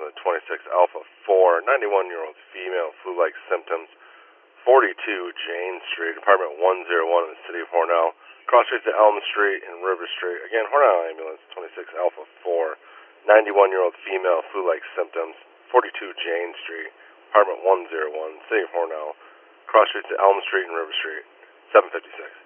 with a 26 Alpha 4, 91-year-old female, flu-like symptoms, 42 Jane Street, apartment 101 in the city of Hornell. Cross streets at Elm Street and River Street. Again, Hornell ambulance, 26 Alpha 4, 91-year-old female, flu-like symptoms, 42 Jane Street, apartment 101, city of Hornell. Cross streets at Elm Street and River Street, 756.